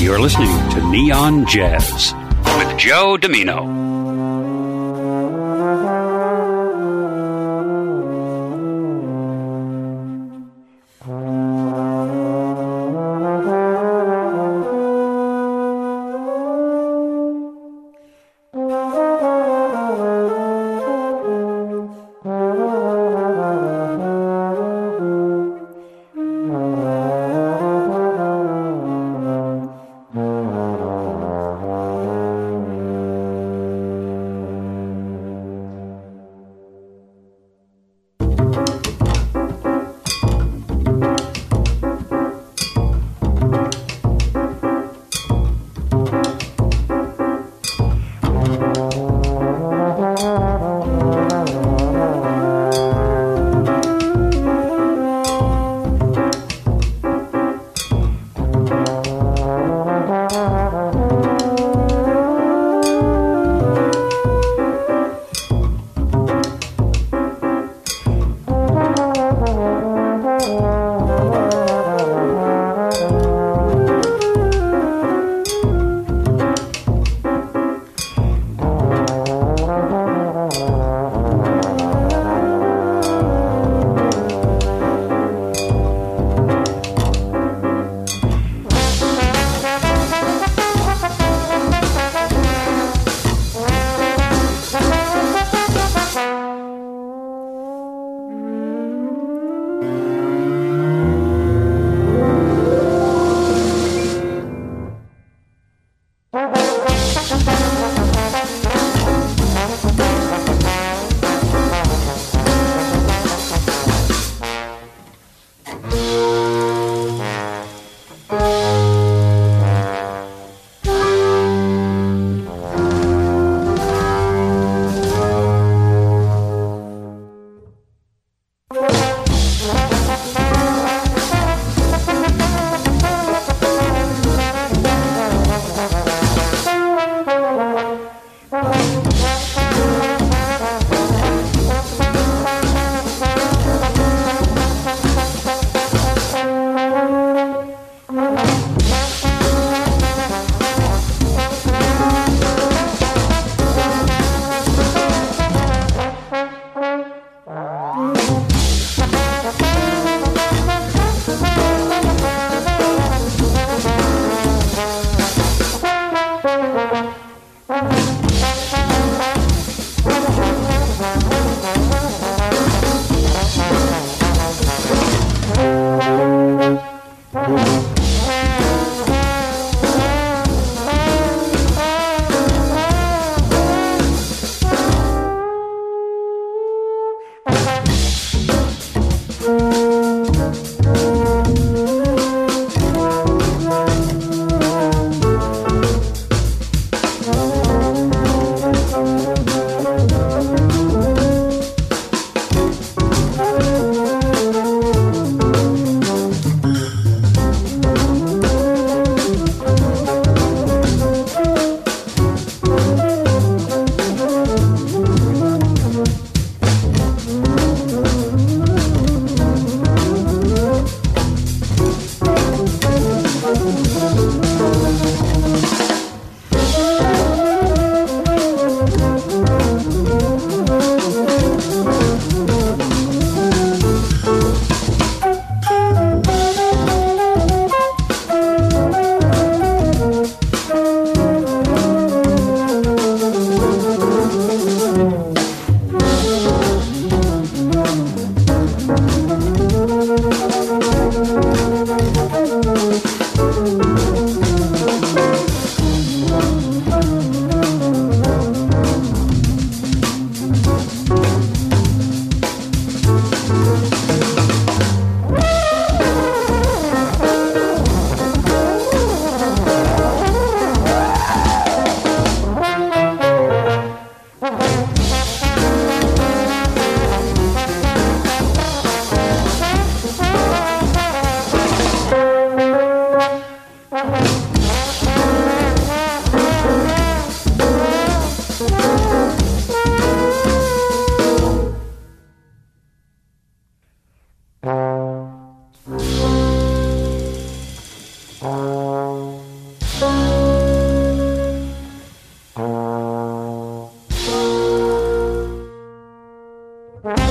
You're listening to Neon Jazz with Joe Domino.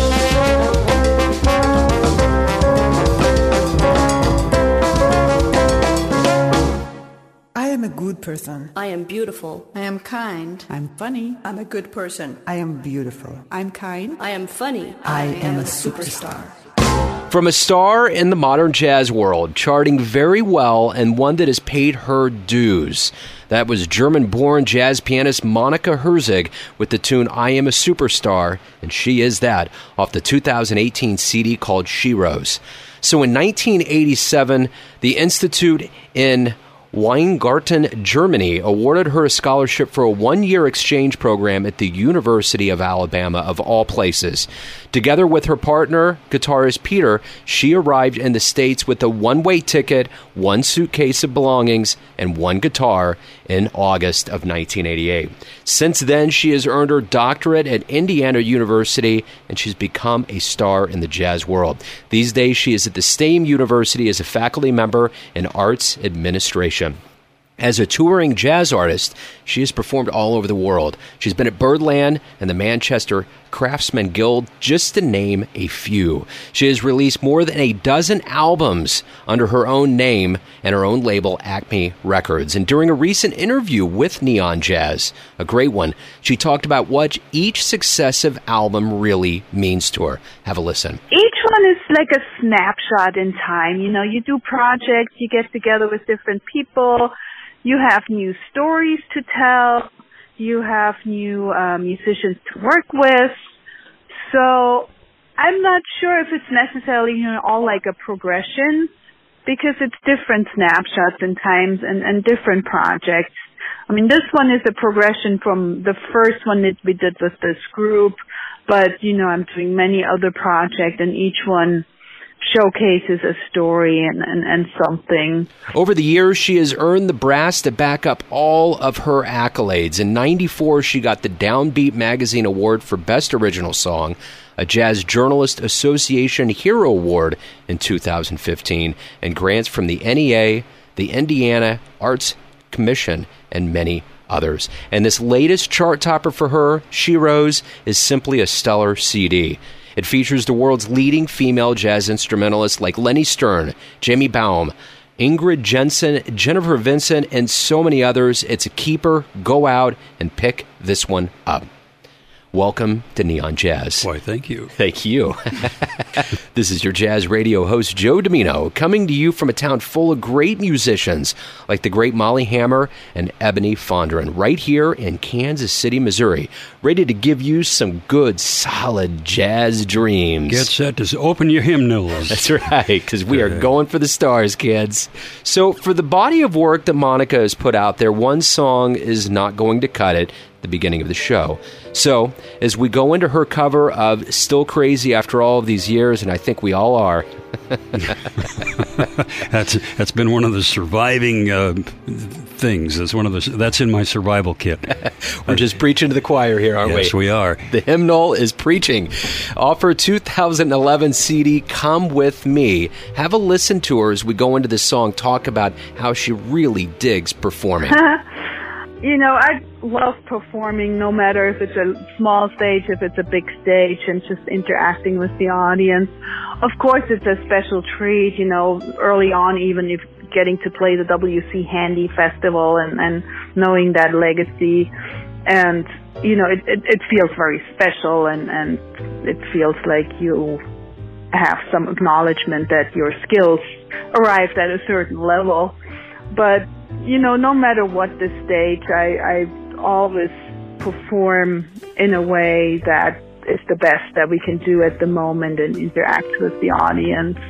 I am a good person. I am beautiful. I am kind. I'm funny. I'm a good person. I am beautiful. I'm kind. I am funny. I am a superstar. From a star in the modern jazz world, charting very well and one that has paid her dues. That was German-born jazz pianist Monika Herzig with the tune I Am a Superstar, and she is that, off the 2018 CD called She Rose. So in 1987, the Institute in Weingarten, Germany, awarded her a scholarship for a one-year exchange program at the University of Alabama, of all places. Together with her partner, guitarist Peter, she arrived in the States with a one-way ticket, one suitcase of belongings, and one guitar in August of 1988. Since then, she has earned her doctorate at Indiana University, and she's become a star in the jazz world. These days, she is at the same university as a faculty member in arts administration. As a touring jazz artist, she has performed all over the world. She's been at Birdland and the Manchester Craftsman Guild, just to name a few. She has released more than a dozen albums under her own name and her own label, Acme Records. And during a recent interview with Neon Jazz, a great one, she talked about what each successive album really means to her. Have a listen. Each one is like a snapshot in time. You know, you do projects, you get together with different people, you have new stories to tell, you have new musicians to work with. So I'm not sure if it's necessarily, you know, all like a progression, because it's different snapshots in times and different projects. I mean, this one is a progression from the first one that we did with this group, but, you know, I'm doing many other projects, and each one showcases a story and something. Over the years, she has earned the brass to back up all of her accolades. In '94, she got the Downbeat Magazine Award for Best Original Song, a Jazz Journalist Association Hero Award in 2015, and grants from the NEA, the Indiana Arts Commission, and many others. And this latest chart topper for her, She Rose, is simply a stellar CD. It features the world's leading female jazz instrumentalists like Lenny Stern, Jamie Baum, Ingrid Jensen, Jennifer Vincent, and so many others. It's a keeper. Go out and pick this one up. Welcome to Neon Jazz. Why, thank you. Thank you. This is your jazz radio host, Joe Domino, coming to you from a town full of great musicians like the great Molly Hammer and Ebony Fondren, right here in Kansas City, Missouri, ready to give you some good, solid jazz dreams. Get set to open your hymnals. That's right, because we are going for the stars, kids. So for the body of work that Monika has put out there, one song is not going to cut it, the beginning of the show. So, as we go into her cover of Still Crazy After All of These Years, and I think we all are. That's been one of the surviving things. That's in my survival kit. We're just preaching to the choir here, aren't we? Yes, we are. The hymnal is preaching. Off her 2011 CD, Come With Me. Have a listen to her as we go into this song, talk about how she really digs performing. You know, I love performing, no matter if it's a small stage, if it's a big stage, and just interacting with the audience. Of course, it's a special treat, you know, early on, even if getting to play the W.C. Handy Festival and knowing that legacy. And, you know, it feels very special, and it feels like you have some acknowledgement that your skills arrived at a certain level. But, you know, no matter what the stage, I always perform in a way that is the best that we can do at the moment and interact with the audience.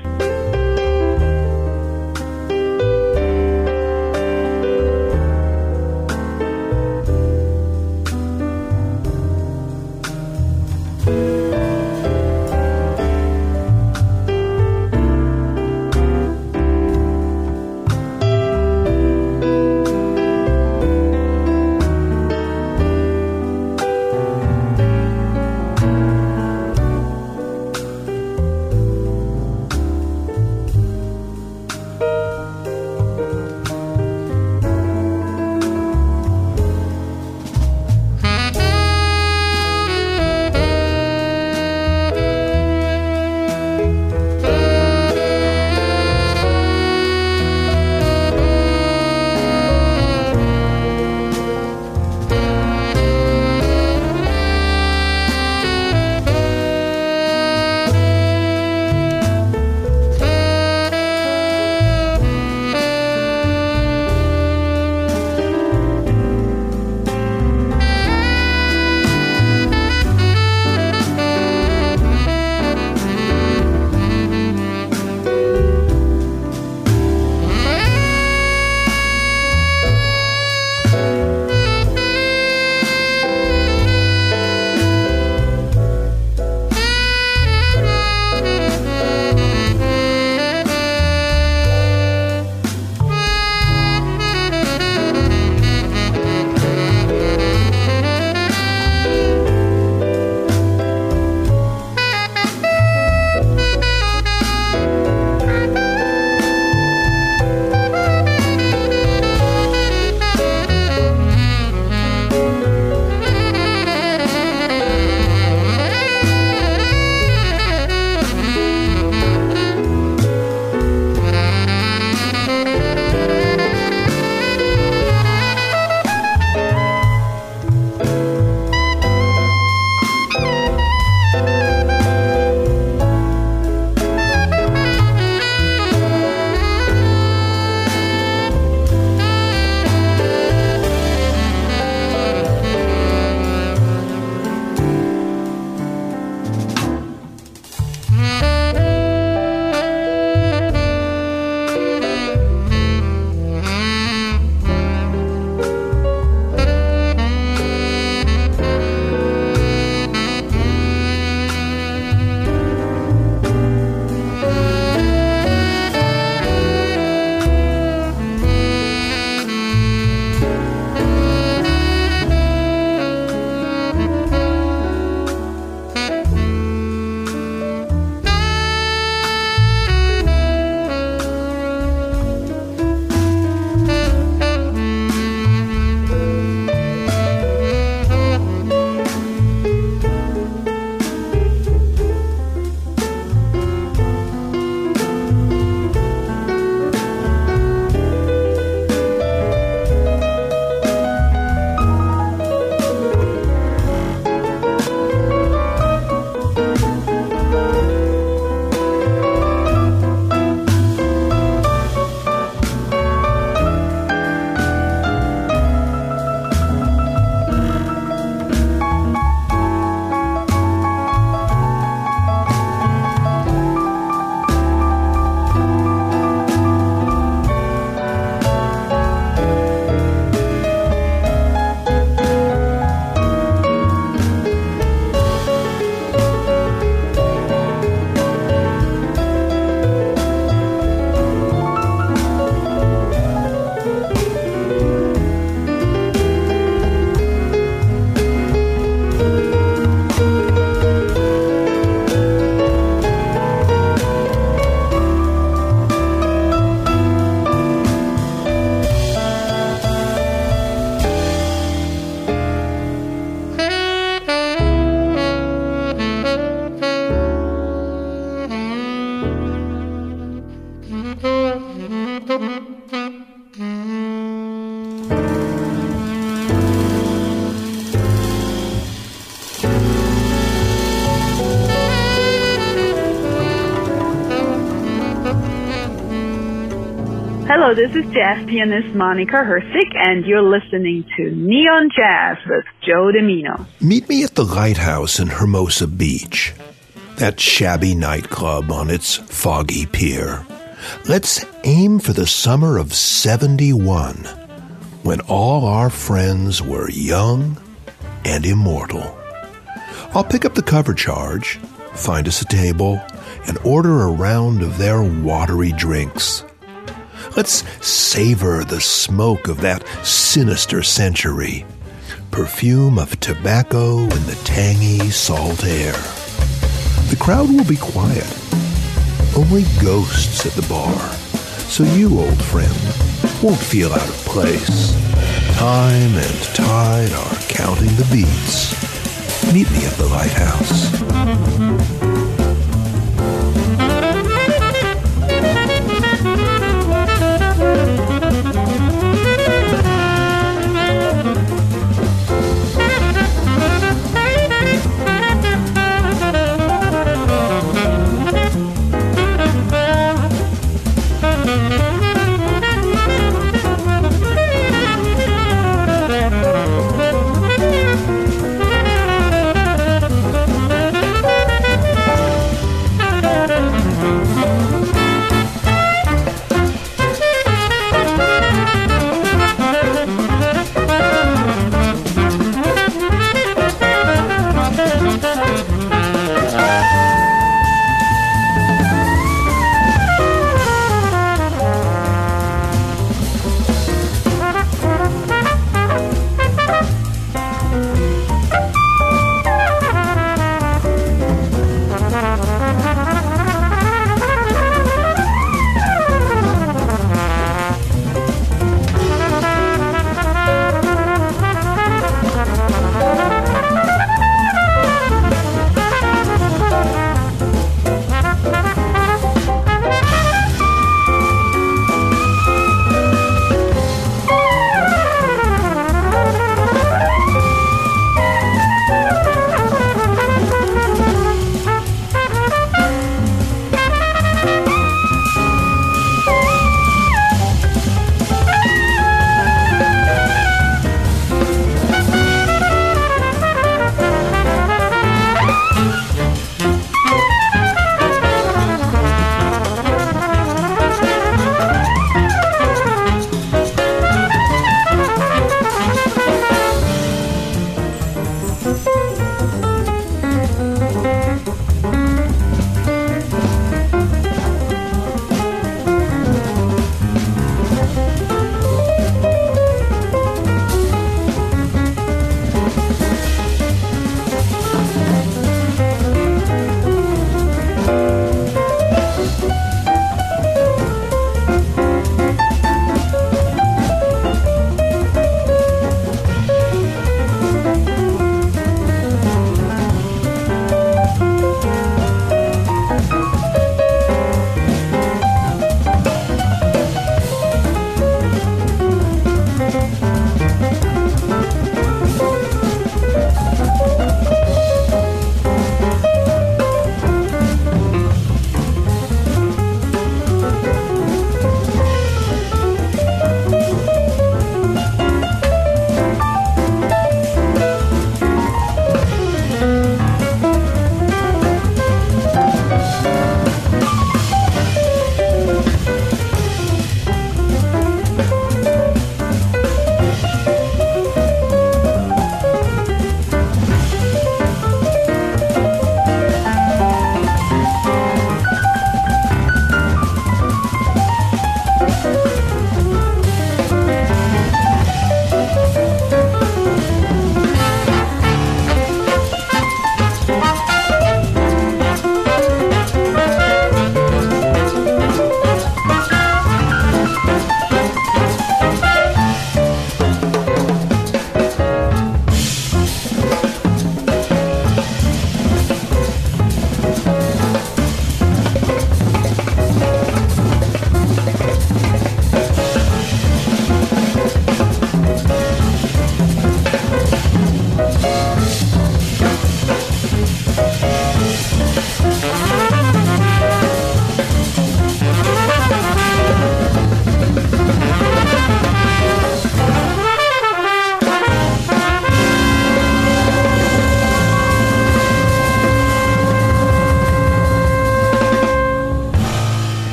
Hello, this is jazz pianist Monica Herzig, and you're listening to Neon Jazz with Joe Dimino. Meet me at the Lighthouse in Hermosa Beach, that shabby nightclub on its foggy pier. Let's aim for the summer of 71, when all our friends were young and immortal. I'll pick up the cover charge, find us a table, and order a round of their watery drinks. Let's savor the smoke of that sinister century, perfume of tobacco in the tangy salt air. The crowd will be quiet, only ghosts at the bar, so you, old friend, won't feel out of place. Time and tide are counting the beats. Meet me at the Lighthouse.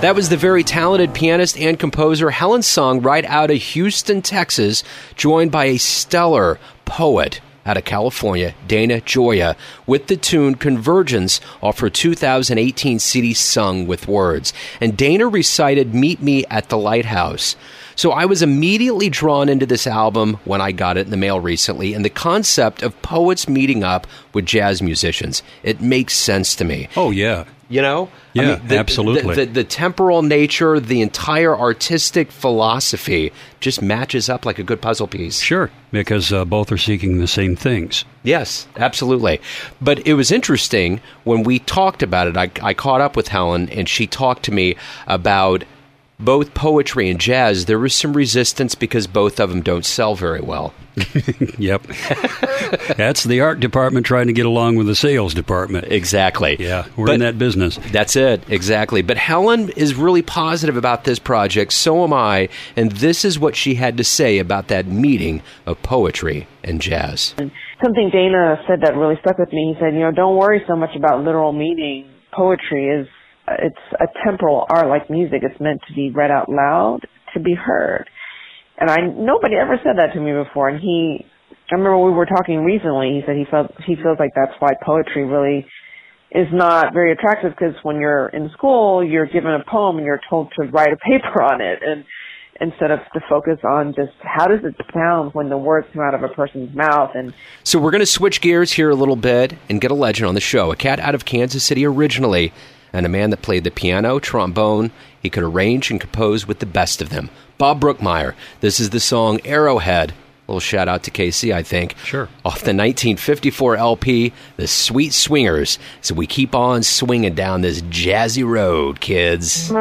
That was the very talented pianist and composer Helen Sung, right out of Houston, Texas, joined by a stellar poet out of California, Dana Gioia, with the tune Convergence off her 2018 CD Sung with Words. And Dana recited Meet Me at the Lighthouse. So I was immediately drawn into this album when I got it in the mail recently, and the concept of poets meeting up with jazz musicians. It makes sense to me. Oh, yeah. You know? Yeah, absolutely. The temporal nature, the entire artistic philosophy just matches up like a good puzzle piece. Sure, because both are seeking the same things. Yes, absolutely. But it was interesting when we talked about it. I caught up with Helen, and she talked to me about both poetry and jazz. There was some resistance because both of them don't sell very well. Yep. That's the art department trying to get along with the sales department. Exactly. Yeah, we're in that business. That's it, exactly. But Helen is really positive about this project, so am I, and this is what she had to say about that meeting of poetry and jazz. Something Dana said that really stuck with me. He said, don't worry so much about literal meaning. Poetry it's a temporal art like music. It's meant to be read out loud, to be heard. And nobody ever said that to me before. And I remember we were talking recently, he said he feels like that's why poetry really is not very attractive, because when you're in school, you're given a poem and you're told to write a paper on it, and instead of to focus on just how does it sound when the words come out of a person's mouth. And so we're going to switch gears here a little bit and get a legend on the show, a cat out of Kansas City originally, and a man that played the piano, trombone. He could arrange and compose with the best of them. Bob Brookmeyer. This is the song Arrowhead. A little shout out to KC, I think. Sure. Off the 1954 LP, The Sweet Swingers. So we keep on swinging down this jazzy road, kids.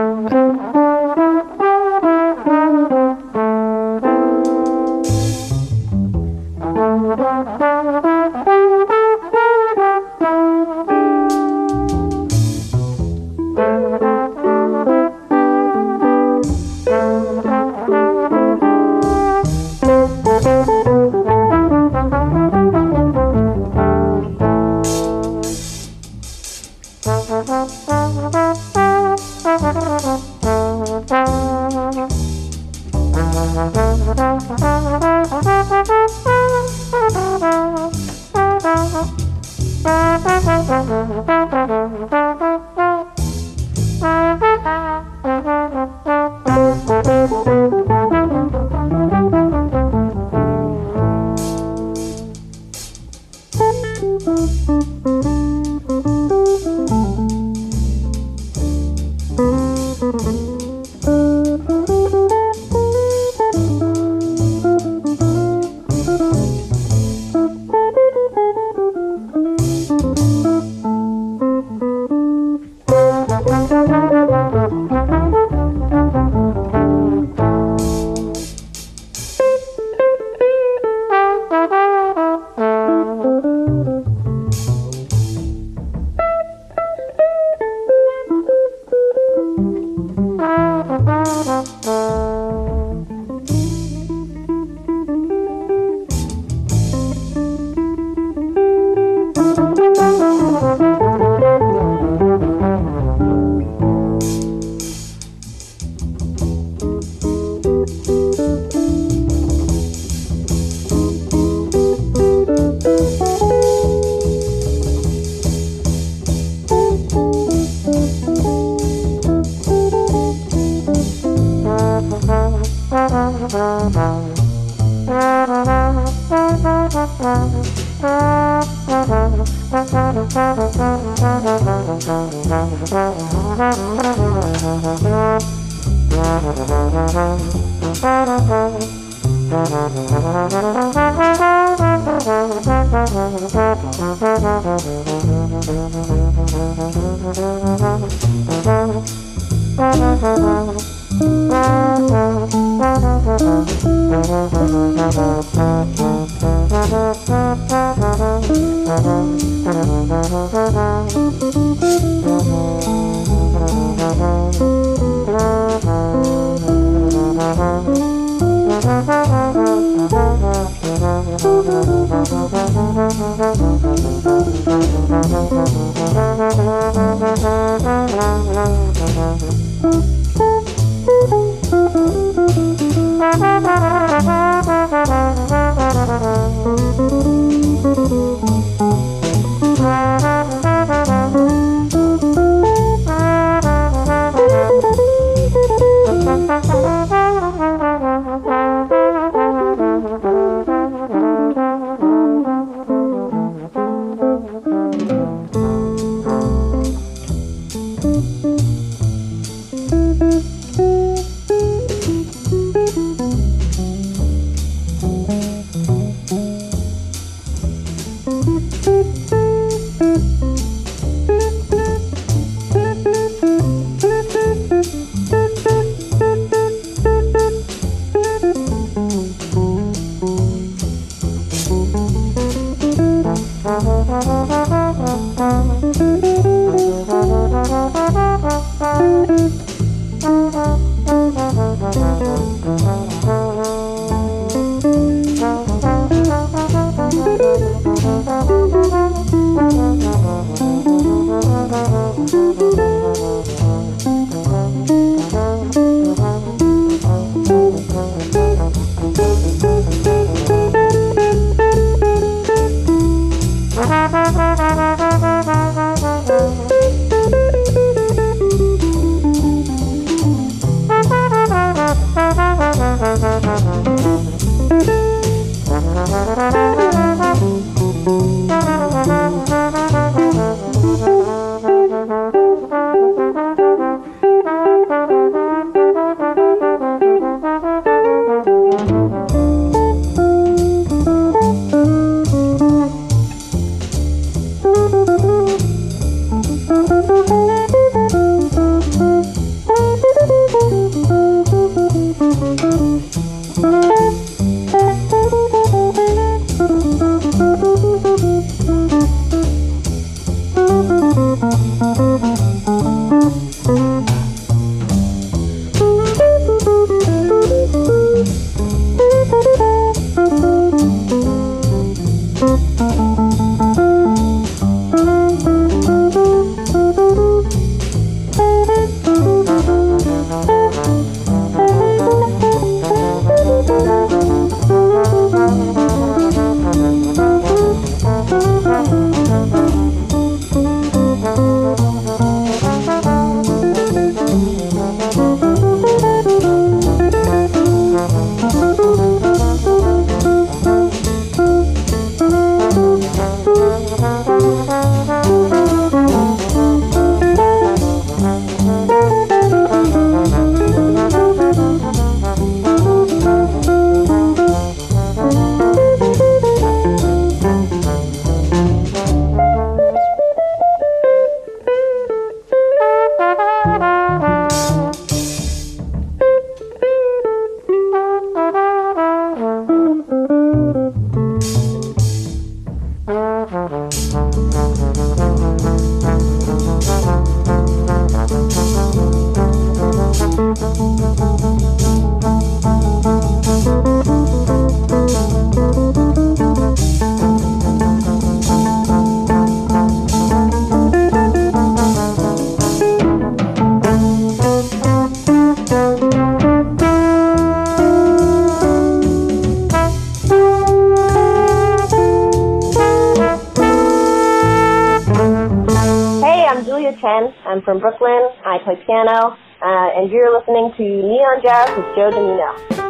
I'm from Brooklyn. I play piano, and you're listening to Neon Jazz with Joe Domino.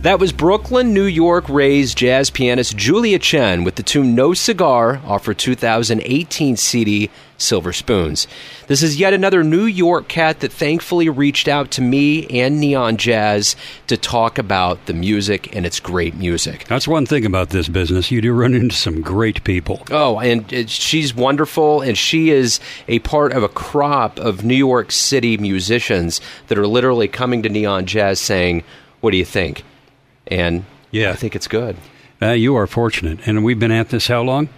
That was Brooklyn, New York-raised jazz pianist Julia Chen with the tune No Cigar off her 2018 CD, Silver Spoons. This is yet another New York cat that thankfully reached out to me and Neon Jazz to talk about the music, and it's great music. That's one thing about this business. You do run into some great people. Oh, and she's wonderful, and she is a part of a crop of New York City musicians that are literally coming to Neon Jazz saying, what do you think? And I think it's good. You are fortunate. And we've been at this how long?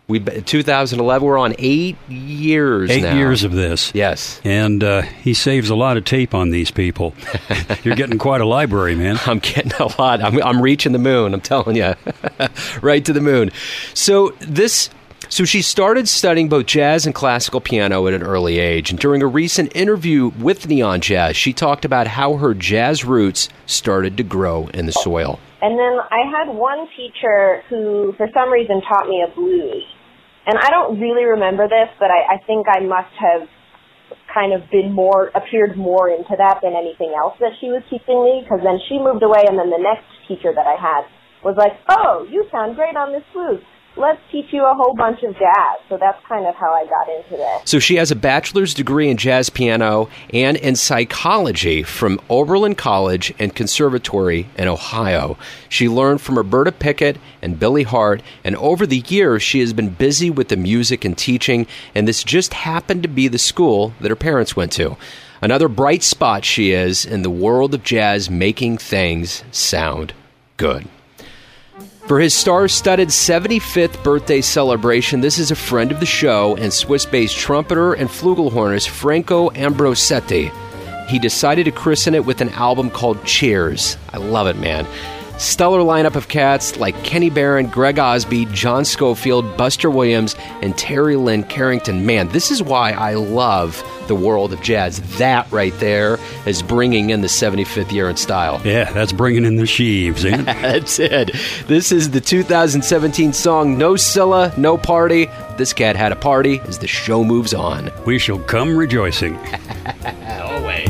2011, we're on 8 years now. 8 years of this. Yes. And he saves a lot of tape on these people. You're getting quite a library, man. I'm getting a lot. I'm reaching the moon, I'm telling you. Right to the moon. So she started studying both jazz and classical piano at an early age. And during a recent interview with Neon Jazz, she talked about how her jazz roots started to grow in the soil. And then I had one teacher who, for some reason, taught me a blues. And I don't really remember this, but I think I must have kind of appeared more into that than anything else that she was teaching me, because then she moved away, and then the next teacher that I had was like, oh, you sound great on this blues. Let's teach you a whole bunch of jazz. So that's kind of how I got into this. So she has a bachelor's degree in jazz piano and in psychology from Oberlin College and Conservatory in Ohio. She learned from Roberta Pickett and Billy Hart, and over the years she has been busy with the music and teaching, and this just happened to be the school that her parents went to. Another bright spot she is in the world of jazz, making things sound good. For his star-studded 75th birthday celebration, this is a friend of the show and Swiss-based trumpeter and flugelhornist Franco Ambrosetti. He decided to christen it with an album called Cheers. I love it, man. Stellar lineup of cats like Kenny Barron, Greg Osby, John Schofield, Buster Williams, and Terry Lynn Carrington. Man, this is why I love the world of jazz. That right there is bringing in the 75th year in style. Yeah, that's bringing in the sheaves, ain't it? That's it. This is the 2017 song No Scylla, No Party. This cat had a party as the show moves on. We shall come rejoicing. Always.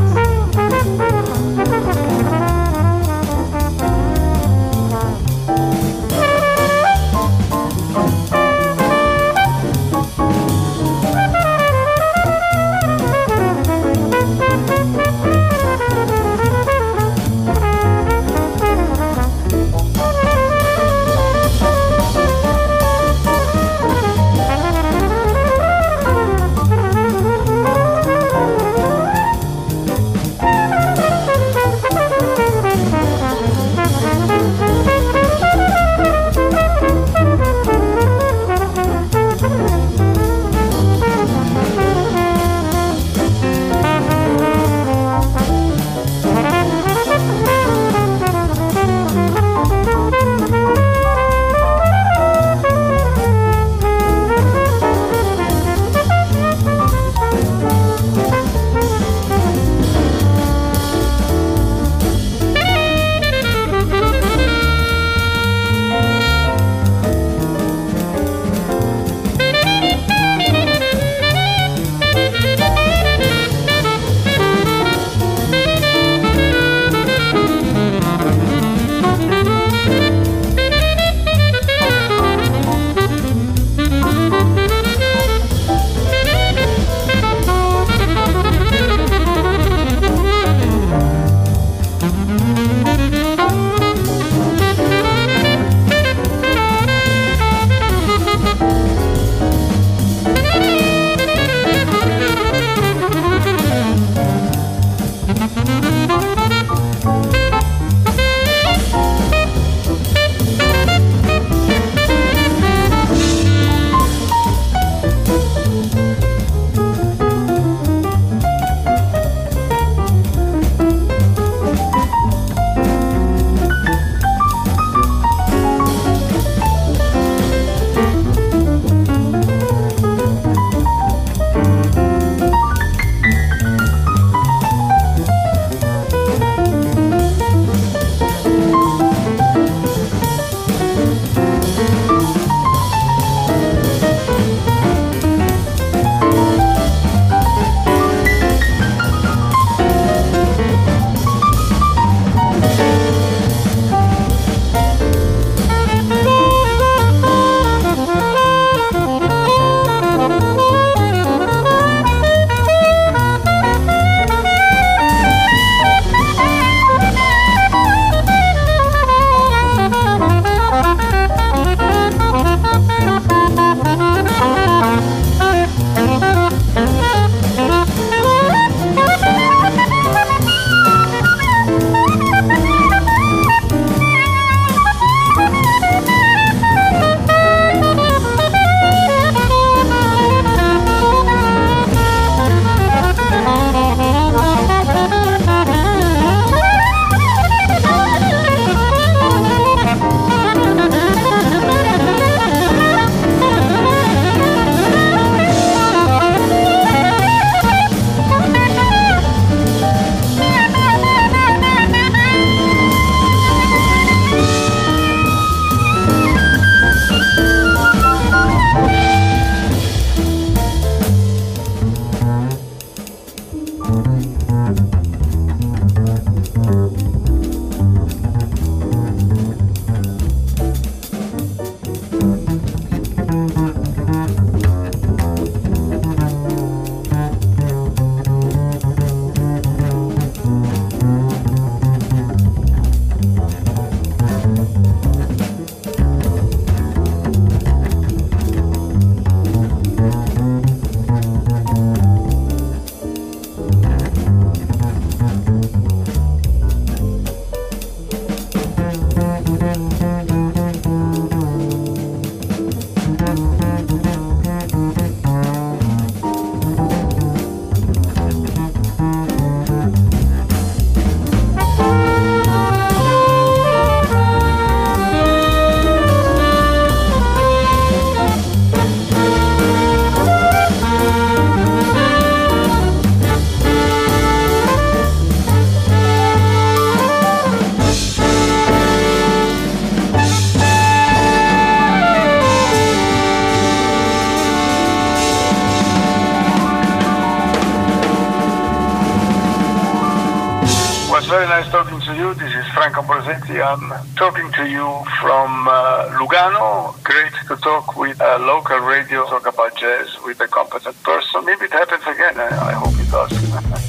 Franco Ambrosetti. I'm talking to you from Lugano. Great to talk with a local radio, talk about jazz with a competent person. Maybe it happens again. I hope it does.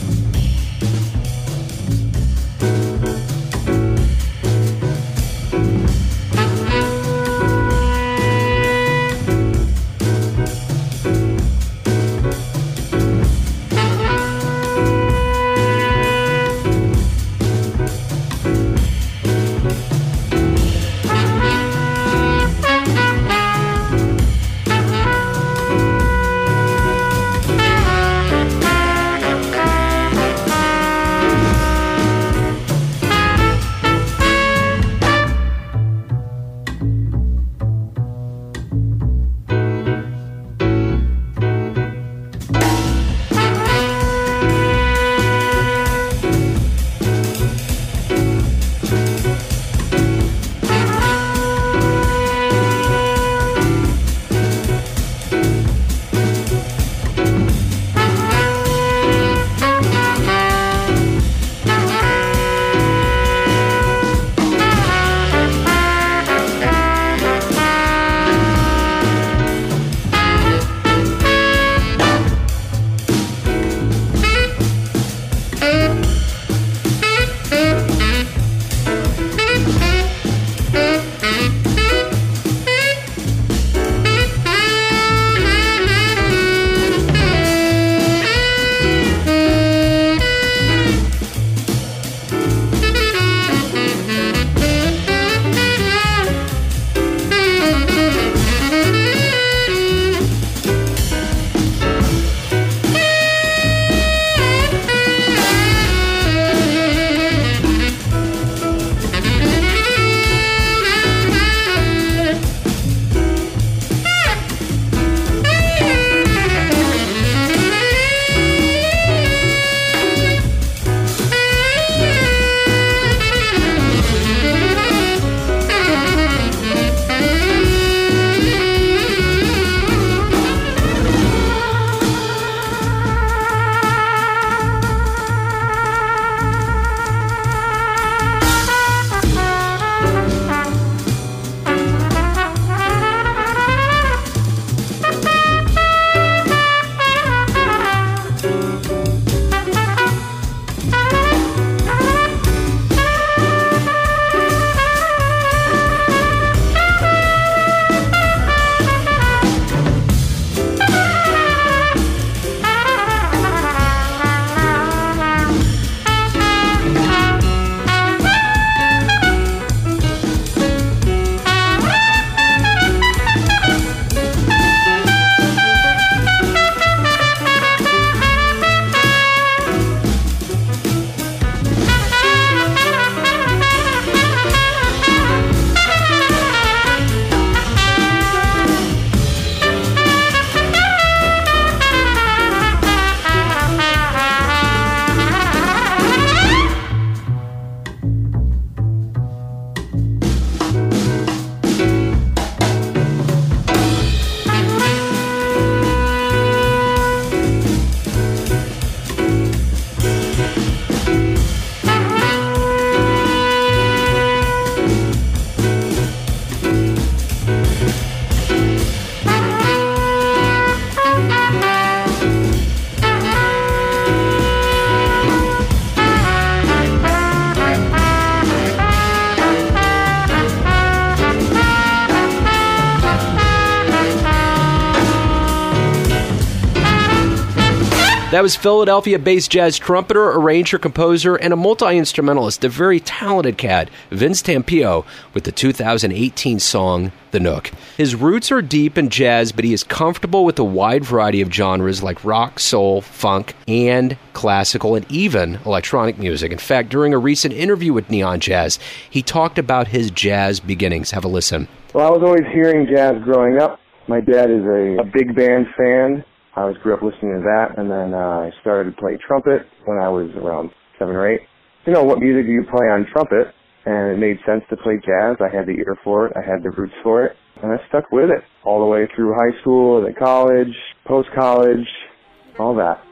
That was Philadelphia-based jazz trumpeter, arranger, composer, and a multi-instrumentalist, the very talented cat, Vince Tampio, with the 2018 song, The Nook. His roots are deep in jazz, but he is comfortable with a wide variety of genres like rock, soul, funk, and classical, and even electronic music. In fact, during a recent interview with Neon Jazz, he talked about his jazz beginnings. Have a listen. Well, I was always hearing jazz growing up. My dad is a big band fan. I always grew up listening to that, and then I started to play trumpet when I was around 7 or 8. You know, what music do you play on trumpet? And it made sense to play jazz. I had the ear for it. I had the roots for it. And I stuck with it all the way through high school, then college, post-college, all that.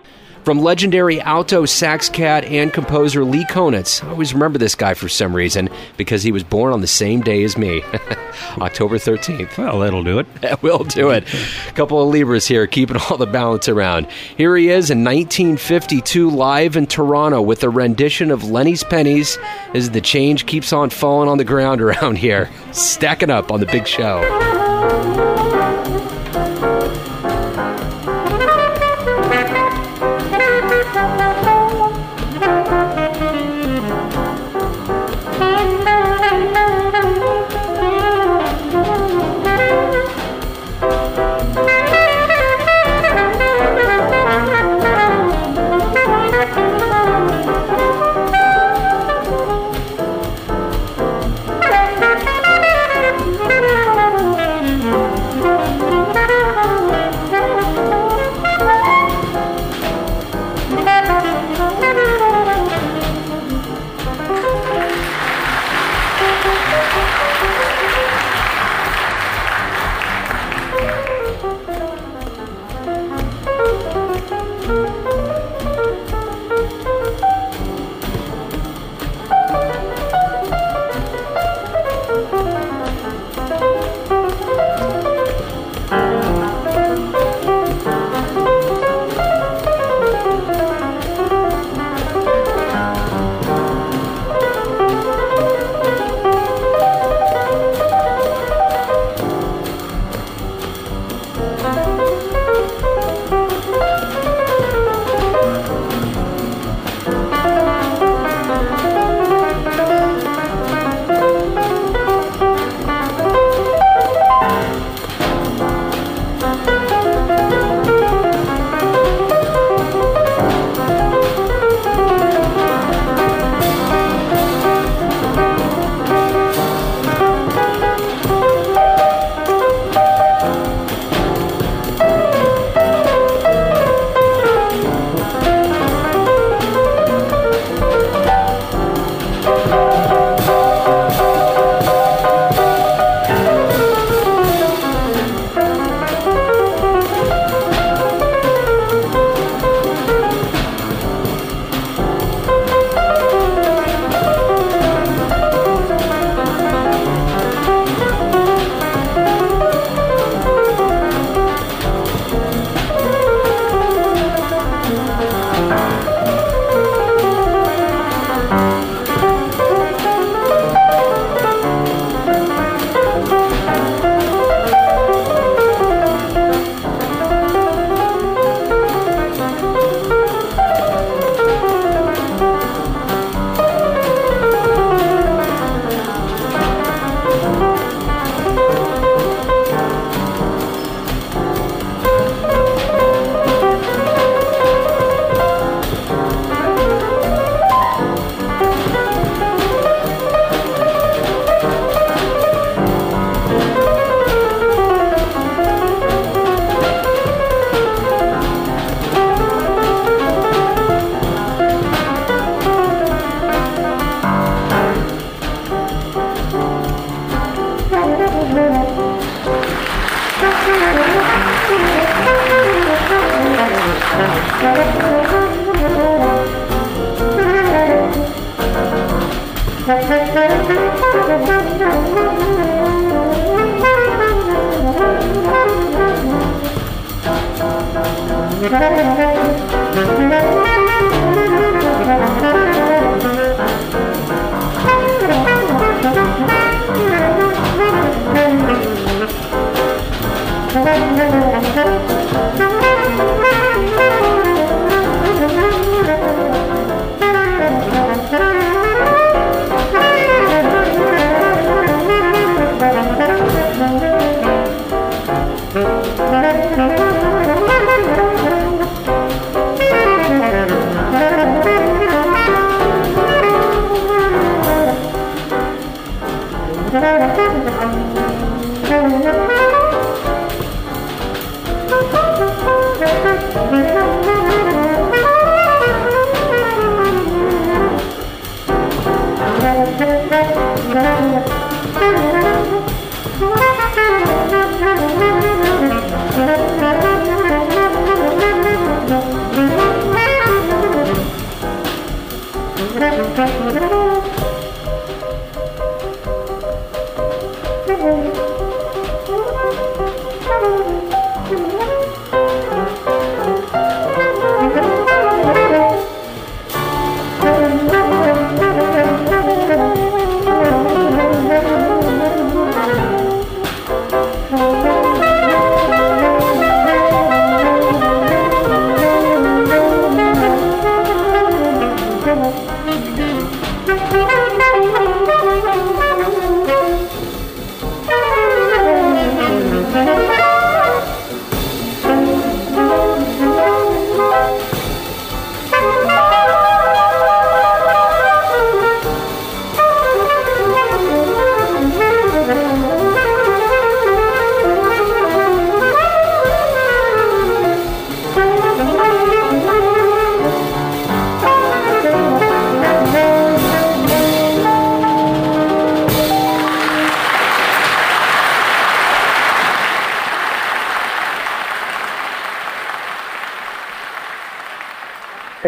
From legendary alto sax cat and composer Lee Konitz. I always remember this guy for some reason because he was born on the same day as me, October 13th. Well, that'll do it. That will do it. A couple of Libras here, keeping all the balance around. Here he is in 1952, live in Toronto with a rendition of Lenny's Pennies as the change keeps on falling on the ground around here. Stacking up on the big show.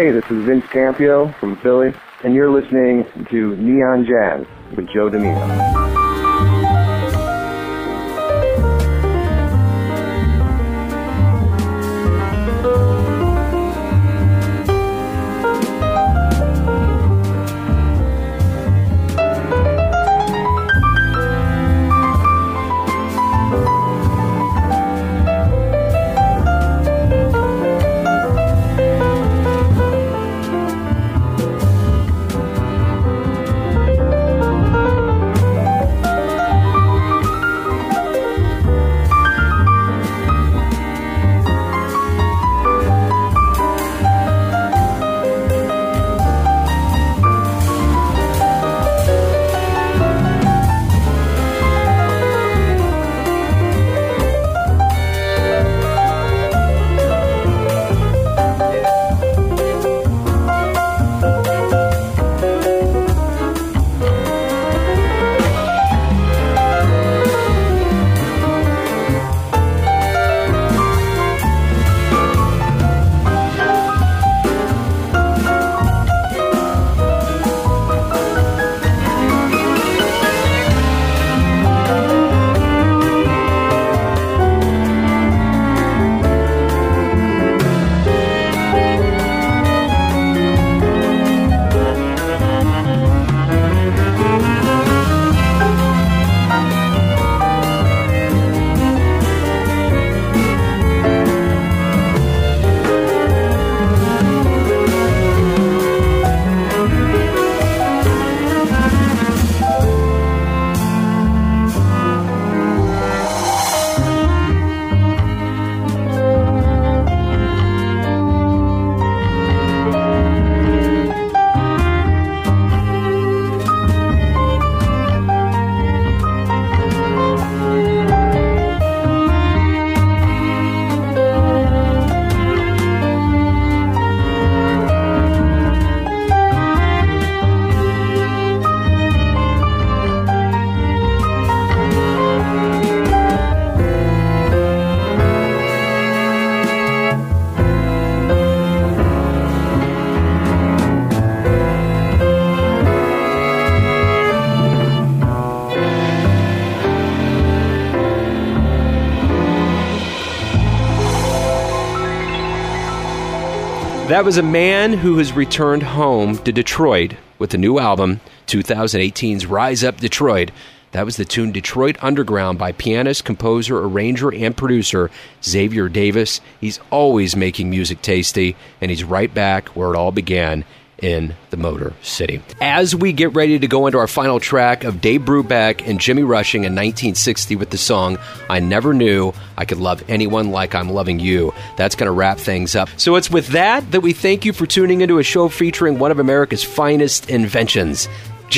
Hey, this is Vince Campio from Philly, and you're listening to Neon Jazz with Joe Domino. That was a man who has returned home to Detroit with the new album, 2018's Rise Up Detroit. That was the tune Detroit Underground by pianist, composer, arranger, and producer Xavier Davis. He's always making music tasty, and he's right back where it all began, in the Motor City. As we get ready to go into our final track of Dave Brubeck and Jimmy Rushing in 1960 with the song I Never Knew I Could Love Anyone Like I'm Loving You, that's going to wrap things up. So it's with that we thank you for tuning into a show featuring one of America's finest inventions,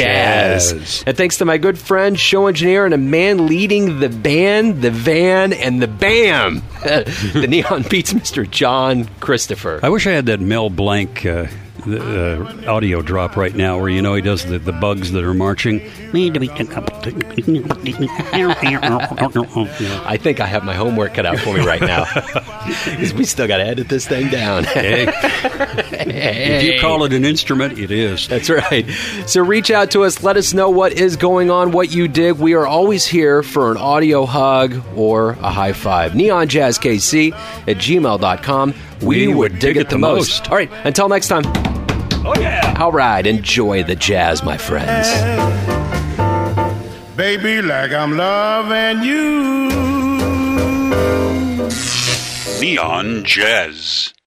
jazz. And thanks to my good friend, show engineer, and a man leading the band, the van, and the BAM, the Neon Beats, Mr. John Christopher. I wish I had that Mel Blanc audio drop right now where, he does the bugs that are marching. I think I have my homework cut out for me right now, because we still got to edit this thing down. If you call it an instrument, it is. That's right. So reach out to us. Let us know what is going on, what you dig. We are always here for an audio hug or a high five. NeonJazzKC@gmail.com. We would dig it the most. All right, until next time. Oh, yeah. All right, enjoy the jazz, my friends. Baby, like I'm loving you. Neon Jazz.